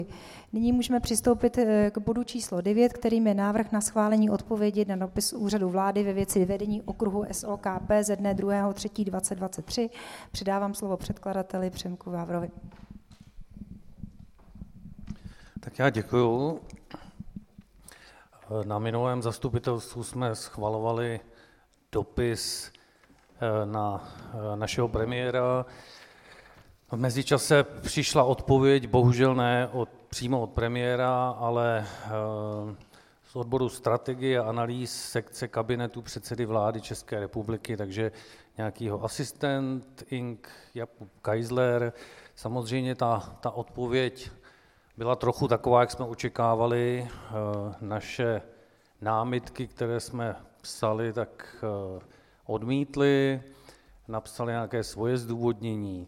Nyní můžeme přistoupit k bodu číslo 9, kterým je návrh na schválení odpovědi na dopis Úřadu vlády ve věci vedení okruhu SOKP ze dne 2.3.2023. Předávám slovo předkladateli Přemku Vávrovi. Tak já děkuju. Na minulém zastupitelstvu jsme schvalovali dopis na našeho premiéra. V mezičase přišla odpověď, bohužel ne přímo od premiéra, ale z odboru strategie a analýz sekce kabinetu předsedy vlády České republiky, takže nějakýho asistent Ing. Jakub Geisler. Samozřejmě ta odpověď byla trochu taková, jak jsme očekávali. Naše námitky, které jsme psali, tak odmítli, napsali nějaké svoje zdůvodnění.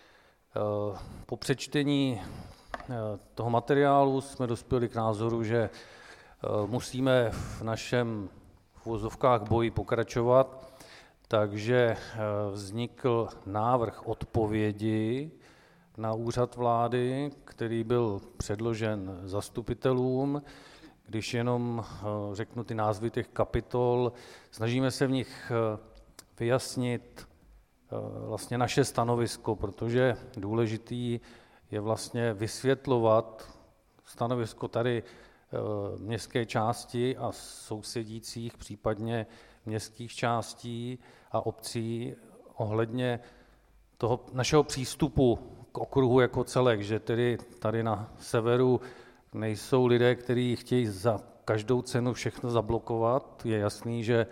Po přečtení toho materiálu jsme dospěli k názoru, že musíme v našem v uvozovkách boji pokračovat, takže vznikl návrh odpovědi na Úřad vlády, který byl předložen zastupitelům. Když jenom řeknu ty názvy těch kapitol, snažíme se v nich vyjasnit vlastně naše stanovisko, protože důležitý je vlastně vysvětlovat stanovisko tady městské části a sousedících, případně městských částí a obcí ohledně toho našeho přístupu k okruhu jako celek, že tedy tady na severu nejsou lidé, kteří chtějí za každou cenu všechno zablokovat. Je jasný, že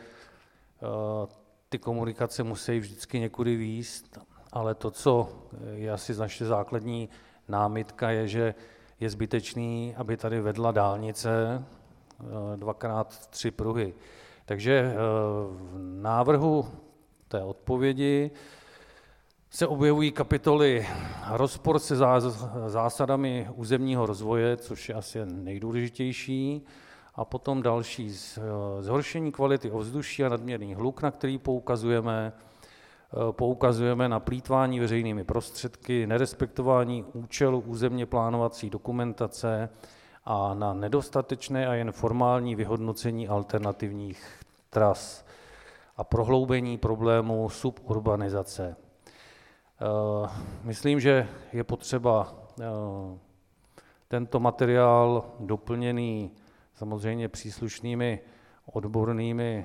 ty komunikace musí vždycky někudy vést, ale to, co je asi naše základní námitka, je, že je zbytečný, aby tady vedla dálnice 2x3 pruhy. Takže v návrhu té odpovědi se objevují kapitoly rozpor se zásadami územního rozvoje, což je asi nejdůležitější, a potom další zhoršení kvality ovzduší a nadměrný hluk, na který poukazujeme. Poukazujeme na plýtvání veřejnými prostředky, nerespektování účelu územně plánovací dokumentace a na nedostatečné a jen formální vyhodnocení alternativních tras a prohloubení problémů suburbanizace. Myslím, že je potřeba tento materiál doplněný samozřejmě příslušnými odbornými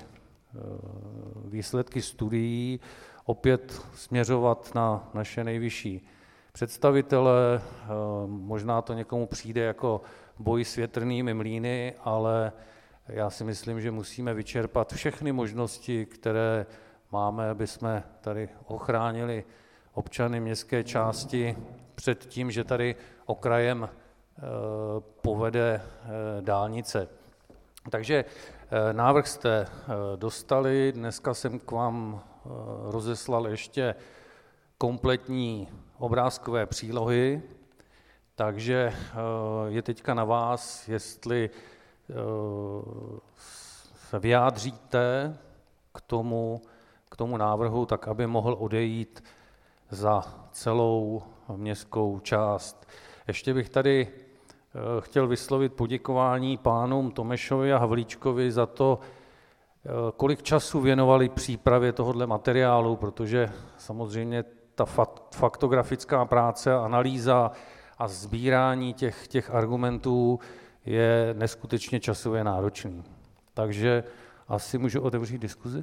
výsledky studií opět směřovat na naše nejvyšší představitele. Možná to někomu přijde jako boj s větrnými mlýny, ale já si myslím, že musíme vyčerpat všechny možnosti, které máme, aby jsme tady ochránili občany městské části před tím, že tady okrajem povede dálnice. Takže návrh jste dostali, dneska jsem k vám rozeslal ještě kompletní obrázkové přílohy, takže je teďka na vás, jestli se vyjádříte k tomu návrhu, tak aby mohl odejít za celou městskou část. Ještě bych tady chtěl vyslovit poděkování pánům Tomešovi a Havlíčkovi za to, kolik času věnovali přípravě tohoto materiálu, protože samozřejmě ta faktografická práce, analýza a sbírání těch argumentů je neskutečně časově náročný. Takže asi můžu otevřít diskuzi?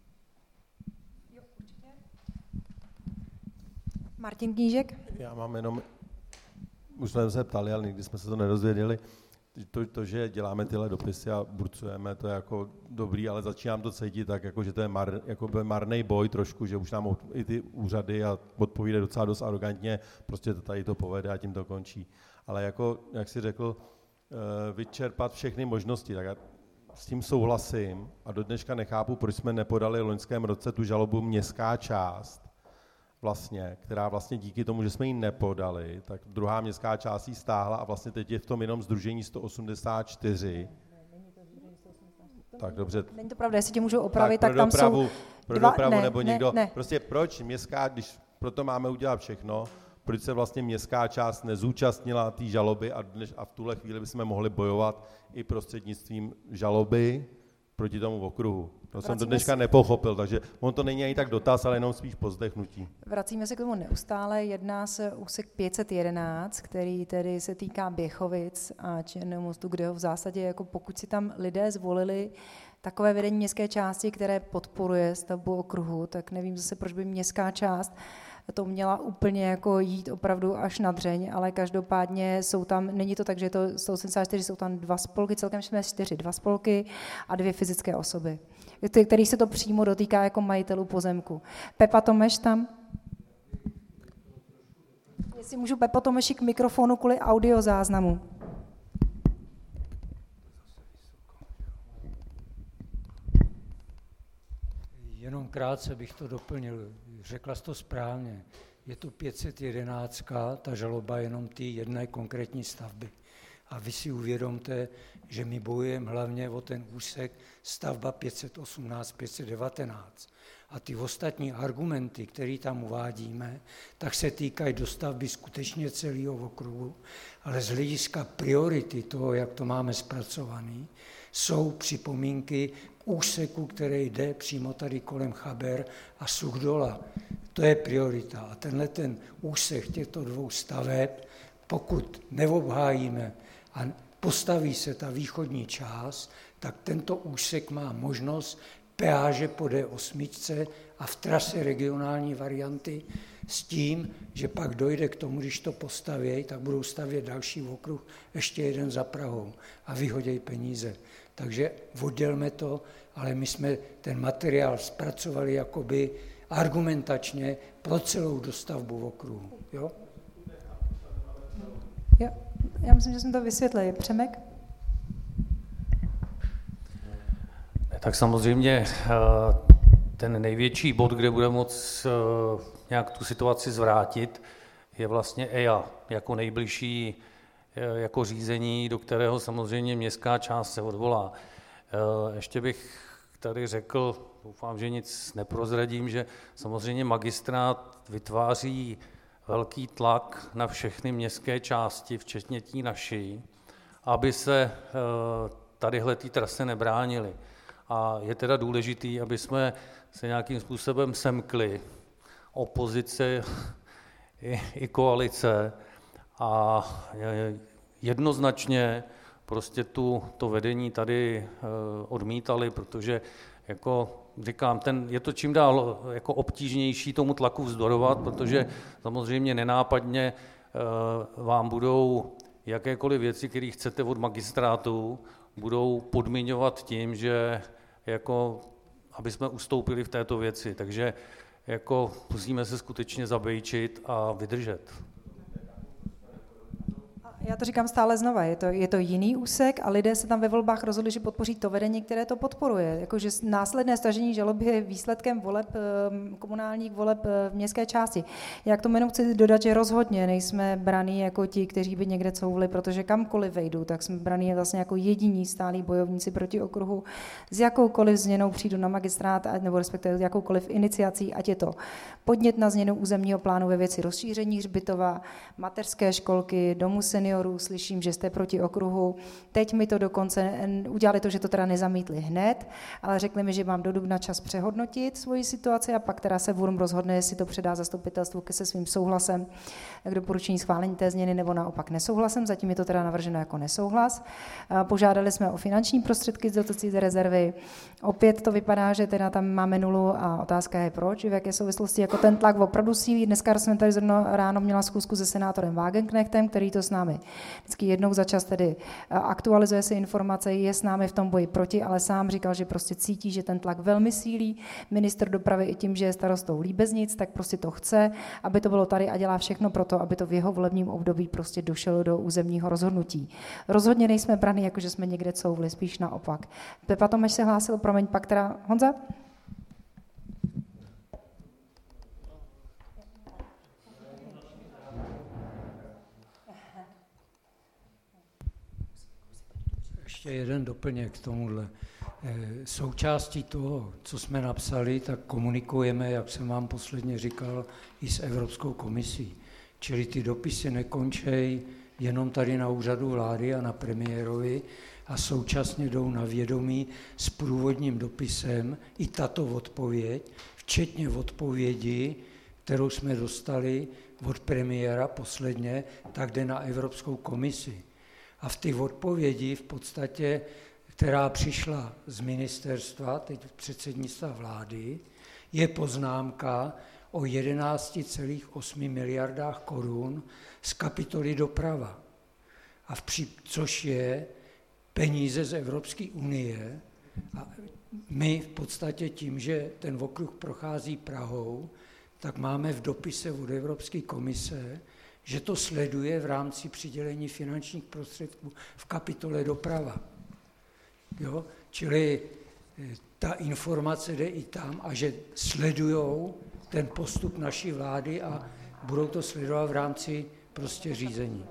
Martin Knížek. Já mám jenom, už jsme se ptali, ale nikdy jsme se to nedozvěděli, to, že děláme tyhle dopisy a burcujeme, to je jako dobrý, ale začínám to cítit tak, jako, že to je marný boj trošku, že už nám i ty úřady a odpovídají docela dost arrogantně, prostě to tady to povede a tím to končí. Ale jako, jak jsi řekl, vyčerpat všechny možnosti, tak já s tím souhlasím a do dneška nechápu, proč jsme nepodali v loňském roce tu žalobu městská část, vlastně, která vlastně díky tomu, že jsme ji nepodali, tak druhá městská část ji stáhla a vlastně teď je v tom jenom sdružení 184. Tak dobře. Není to pravda, jestli tě můžu opravit, tak tam jsou pro dopravu nebo někdo. Prostě proč městská, když proto máme udělat všechno, proč se vlastně městská část nezúčastnila té žaloby a v tuhle chvíli bychom mohli bojovat i prostřednictvím žaloby proti tomu okruhu. To jsem to dneška nepochopil, takže on to není ani tak dotaz, ale jenom spíš povzdechnutí. Vracíme se k tomu neustále. Jedná se úsek 511, který tedy se týká Běchovic a Černého Mostu, kde ho v zásadě, jako pokud si tam lidé zvolili takové vedení městské části, které podporuje stavbu okruhu, tak nevím zase, proč by městská část to měla úplně jako jít opravdu až na dřeň, ale každopádně jsou tam, není to tak, že je to 184, jsou tam 2 spolky, celkem jsme 2 spolky a 2 fyzické osoby, kterých se to přímo dotýká jako majitelů pozemku. Pepa Tomeš tam? Jestli můžu, Pepo Tomeši, k mikrofonu kvůli audiozáznamu. Jenom krátce bych to doplnil. Řekla jsi to správně. Je to 511, ta žaloba jenom ty jedné konkrétní stavby. A vy si uvědomte, že my bojujeme hlavně o ten úsek stavba 518, 519. A ty ostatní argumenty, které tam uvádíme, tak se týkají dostavby skutečně celého okruhu, ale z hlediska priority toho, jak to máme zpracovaný, jsou připomínky k úseku, který jde přímo tady kolem Chaber a Suchdola. To je priorita. A tenhle ten úsek těchto 2 staveb, pokud neobhájíme a postaví se ta východní část, tak tento úsek má možnost peáže po D8 a v trase regionální varianty s tím, že pak dojde k tomu, když to postaví, tak budou stavět další okruh, ještě jeden za Prahou a vyhodějí peníze. Takže oddělme to, ale my jsme ten materiál zpracovali jakoby argumentačně pro celou dostavbu okruhu. Jo? Jo, já myslím, že jsem to vysvětlil. Přemek? Tak samozřejmě ten největší bod, kde bude moct nějak tu situaci zvrátit, je vlastně EIA jako nejbližší jako řízení, do kterého samozřejmě městská část se odvolá. Ještě bych tady řekl, doufám, že nic neprozradím, že samozřejmě magistrát vytváří velký tlak na všechny městské části, včetně tí naší, aby se tadyhle té trase nebránili. A je teda důležitý, aby jsme se nějakým způsobem semkli, opozice i koalice, a jednoznačně prostě to vedení tady odmítali, protože jako říkám, je to čím dál jako obtížnější tomu tlaku vzdorovat, protože samozřejmě nenápadně vám budou jakékoliv věci, které chcete od magistrátu, budou podmiňovat tím, že jako aby jsme ustoupili v této věci. Takže jako musíme se skutečně zabejčit a vydržet. Já to říkám stále znova, je to jiný úsek a lidé se tam ve volbách rozhodli, že podpoří to vedení, které to podporuje. Jakože následné stažení žaloby je výsledkem komunálních voleb v městské části. Já k tomu jenom chci dodat, že rozhodně nejsme braní jako ti, kteří by někde couvli, protože kamkoliv vejdou, tak jsme braní vlastně jako jediní stálí bojovníci proti okruhu. S jakoukoliv změnou přijdu na magistrát, nebo respektive s jakoukoliv iniciací, ať je to podnět na změnu územního plánu ve věci rozšíření hřbitova, mateřské školky, domu seniorů, slyším, že jste proti okruhu. Teď mi to dokonce udělali to, že to teda nezamítli hned, ale řekli mi, že mám do dubna čas přehodnotit svoji situaci a pak teda se VURM rozhodne, jestli to předá zastupitelstvu se svým souhlasem k doporučení schválení té změny nebo naopak nesouhlasem. Zatím je to teda navrženo jako nesouhlas. Požádali jsme o finanční prostředky z dotací z rezervy. Opět to vypadá, že teda tam máme nulu a otázka je proč, v jaké souvislosti, jako ten tlak opravdu sílí. Dneska jsme tady ráno měla schůzku se senátorem Wagenknechtem, který to s námi vždycky jednou za čas tedy aktualizuje si informace, je s námi v tom boji proti, ale sám říkal, že prostě cítí, že ten tlak velmi sílí. Ministr dopravy i tím, že je starostou Líbeznic, tak prostě to chce, aby to bylo tady a dělá všechno pro to, aby to v jeho volebním období prostě došlo do územního rozhodnutí. Rozhodně nejsme braní, jako že jsme někde couvli, spíš naopak. Pepa Tomeš se hlásil, promiň, pak teda Honza? Ještě jeden doplněk k tomuhle. Součástí toho, co jsme napsali, tak komunikujeme, jak jsem vám posledně říkal, i s Evropskou komisí. Čili ty dopisy nekončí jenom tady na úřadu vlády a na premiérovi a současně jdou na vědomí s průvodním dopisem i tato odpověď, včetně odpovědi, kterou jsme dostali od premiéra posledně, tak jde na Evropskou komisi. A v těch odpovědi v podstatě, která přišla z ministerstva, teď předsednictva vlády, je poznámka o 11,8 miliardách korun z kapitoly doprava. Což je peníze z Evropské unie. A my v podstatě tím, že ten okruh prochází Prahou, tak máme v dopise od Evropské komise, že to sleduje v rámci přidělení finančních prostředků v kapitole doprava. Jo? Čili ta informace jde i tam a že sledujou ten postup naší vlády a budou to sledovat v rámci prostě řízení.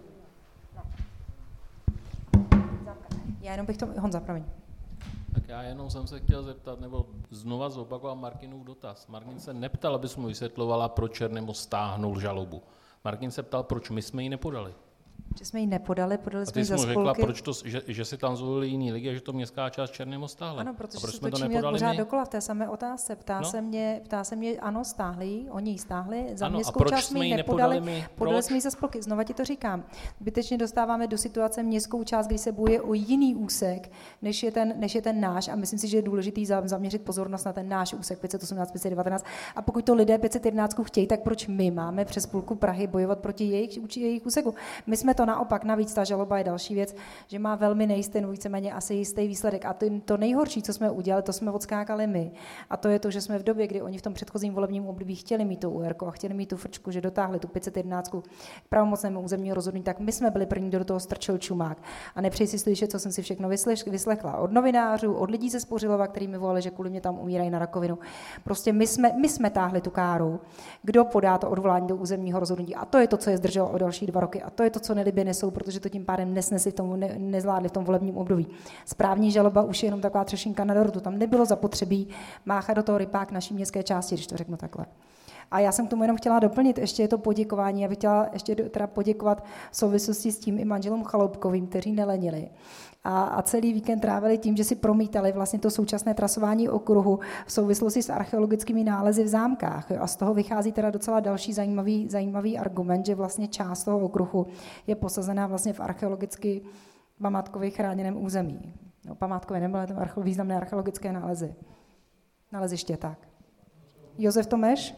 Já jenom bych to... Honza, promiň. Tak já jenom jsem se chtěl zeptat, nebo znova zopakovat Martinův dotaz. Martin se neptal, abys mu vysvětlovala, proč Černý Most stáhnul žalobu. Martin se ptal, proč my jsme ji nepodali. Že jsme ji nepodali, podali jsme ji za spolky. A ty jsi mu řekla, proč to, že si tam zvolili jiný lidi a že to městská část Černý Most stáhla. Ano, protože proč se točíme pořád dokola v té samé otázce. Ptá se mě, ano, stáhli, oni ji stáhli, za městskou část jsme ji nepodali, podali jsme ji za spolky. Znova ti to říkám. Zbytečně dostáváme do situace městskou část, kdy se bojuje o jiný úsek, než je ten náš, a myslím si, že je důležitý zaměřit pozornost na ten náš úsek 518, 519. A pokud to lidé 511 chtějí, tak proč my máme přes půlku Prahy bojovat proti jejich úseku? My jsme to naopak, navíc ta žaloba je další věc, že má velmi nejistý, víceméně asi jistý výsledek. A to nejhorší, co jsme udělali, to jsme odskákali my. A to je to, že jsme v době, kdy oni v tom předchozím volebním období chtěli mít tu UR a chtěli mít tu frčku, že dotáhli tu 511 k pravomocnému územního rozhodnutí, tak my jsme byli první, kdo do toho strčil čumák. A nepřeji si slyšet, co jsem si všechno vyslechla od novinářů, od lidí ze Spořilova, kteří mi volali, že kvůli mě tam umírají na rakovinu. Prostě my jsme táhli tu káru, kdo podá to odvolání do územního rozhodnutí. A to je to, co je zdrželo o další 2 roky. A to je to, co nelibě nesou, protože to tím pádem nezvládli v tom volebním období. Správní žaloba už je jenom taková třešinka na dortu. Tam nebylo zapotřebí máchat do toho rypák naší městské části, když to řeknu takhle. A já jsem k tomu jenom chtěla doplnit, ještě je to poděkování. Já bych chtěla ještě teda poděkovat v souvislosti s tím i manželům Chaloupkovým, kteří nelenili. A celý víkend trávili tím, že si promítali vlastně to současné trasování okruhu v souvislosti s archeologickými nálezy v zámkách. A z toho vychází teda docela další zajímavý argument, že vlastně část toho okruhu je posazená vlastně v archeologicky památkově chráněném území. No, památkově nebyly tam významné archeologické nálezy. Naleziště, tak. Josef Tomeš?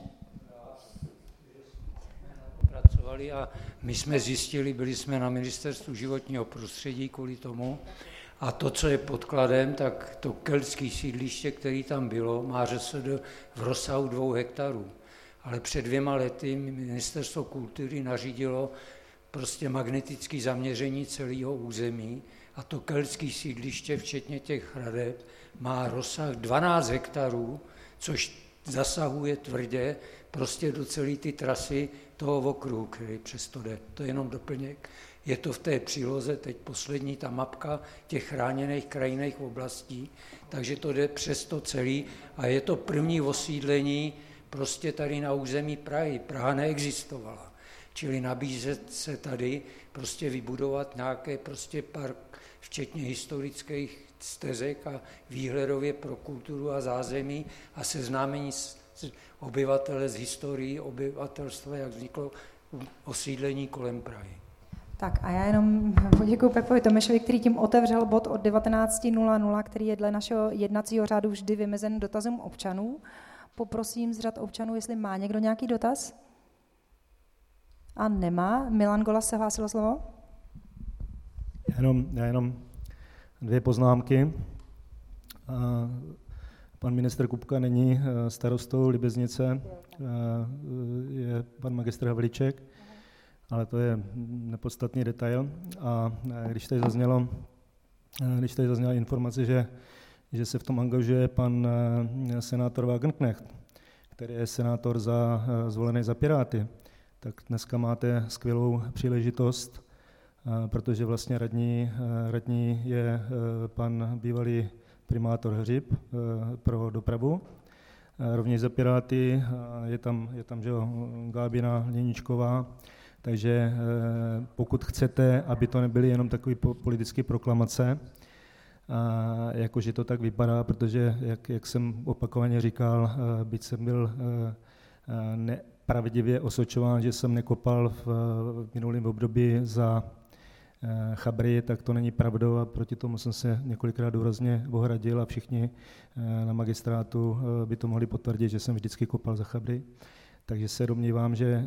Pracovali a my jsme zjistili, byli jsme na Ministerstvu životního prostředí kvůli tomu, a to, co je podkladem, tak to keltské sídliště, které tam bylo, má ŘSD v rozsahu 2 hektarů. Ale před 2 lety Ministerstvo kultury nařídilo prostě magnetické zaměření celého území a to keltské sídliště, včetně těch hradeb, má rozsah 12 hektarů, což zasahuje tvrdě prostě do celé ty trasy toho okruhu, který přes to jde. To je jenom doplněk. Je to v té příloze, teď poslední ta mapka těch chráněných krajinných oblastí, takže to jde přes to celý a je to první osídlení prostě tady na území Prahy. Praha neexistovala. Čili nabízet se tady prostě vybudovat nějaké prostě park, včetně historických stezek a výhledově pro kulturu a zázemí a seznámení obyvatele z historií obyvatelstva, jak vzniklo osídlení kolem Prahy. Tak a já jenom poděkuji Pepovi Tomešovi, který tím otevřel bod od 19.00, který je dle našeho jednacího řádu vždy vymezen dotazům občanů. Poprosím z řad občanů, jestli má někdo nějaký dotaz. A nemá. Milan Golas se hlásil o slovo. Já jenom 2 poznámky. Pan ministr Kupka není starostou Libeznice, je pan magistr Havlíček, ale to je nepodstatný detail. A když tady zazněla informace, že se v tom angažuje pan senátor Wagenknecht, který je senátor zvolený za Piráty, tak dneska máte skvělou příležitost, protože vlastně radní je pan bývalý primátor Hřib pro dopravu. Rovněž za Piráty je tam že Gábina Liničková, Takže pokud chcete, aby to nebyly jenom takové politické proklamace, jakože to tak vypadá, protože, jak jsem opakovaně říkal, byť jsem byl nepravdivě osočován, že jsem nekopal v minulém období za chabry, tak to není pravdou a proti tomu jsem se několikrát důrazně ohradil a všichni na magistrátu by to mohli potvrdit, že jsem vždycky kopal za chabry. Takže se domnívám, že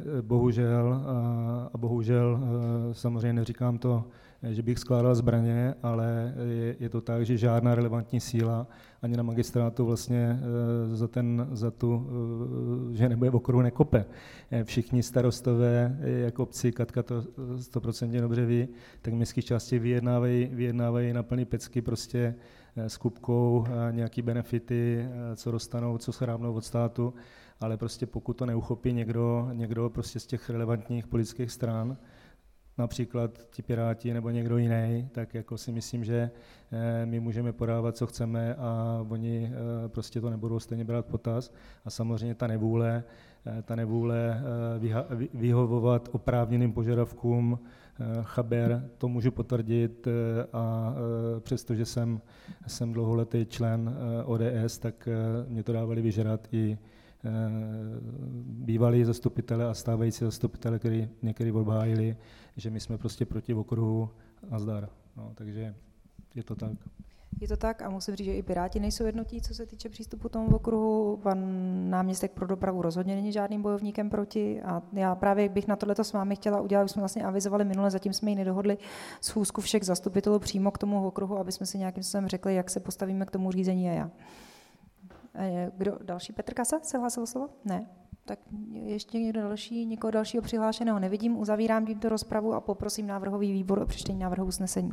bohužel samozřejmě neříkám to, že bych skládal zbraně, ale je to tak, že žádná relevantní síla ani na magistrátu vlastně že nebude v okruhu, nekope. Všichni starostové, jak obci, Katka to 100% dobře ví, tak v městských části vyjednávají na plný pecky prostě s kupkou nějaký benefity, co dostanou, co schrábnou od státu, ale prostě pokud to neuchopí někdo prostě z těch relevantních politických stran, například ti Piráti nebo někdo jiný, tak jako si myslím, že my můžeme podávat, co chceme a oni prostě to nebudou stejně brát potaz. A samozřejmě ta nevůle vyhovovat oprávněným požadavkům chaber, to můžu potvrdit a přestože jsem dlouholetý člen ODS, tak mě to dávali vyžrat i bývalí zastupitelé a stávající zastupitelé, který někdy obhájili, že my jsme prostě proti okruhu a zdar. No, takže je to tak. Je to tak a musím říct, že i Piráti nejsou jednotí, co se týče přístupu tomu okruhu. Pan náměstek pro dopravu rozhodně není žádným bojovníkem proti a já právě bych na tohleto s vámi chtěla udělat, už jsme vlastně avizovali minule, zatím jsme ji nedohodli, schůzku všech zastupitelů přímo k tomu okruhu, aby jsme si nějakým způsobem řekli, jak se postavíme k tomu řízení a já. Kdo další? Petr Kasa se hlásil slovo? Ne. Tak ještě někdo další, někoho dalšího přihlášeného nevidím. Uzavírám tímto rozpravu a poprosím návrhový výbor o přečtení návrhu usnesení.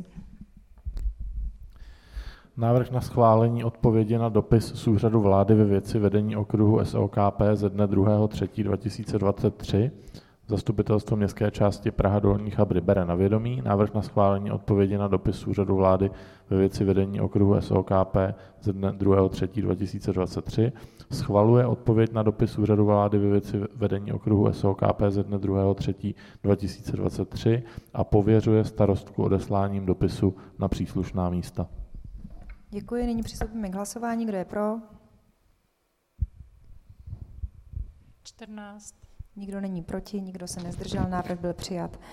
Návrh na schválení odpovědi na dopis z úřadu vlády ve věci vedení okruhu SOKP ze dne 2.3.2023. Zastupitelstvo městské části Praha Dolní Chabry bere na vědomí návrh na schválení odpovědi na dopis úřadu vlády ve věci vedení okruhu SOKP ze dne 2.3.2023. Schvaluje odpověď na dopis úřadu vlády ve věci vedení okruhu SOKP ze dne 2.3.2023 a pověřuje starostku odesláním dopisu na příslušná místa. Děkuji, nyní přistoupíme k hlasování. Kdo je pro? 14. Nikdo není proti, nikdo se nezdržel, návrh byl přijat.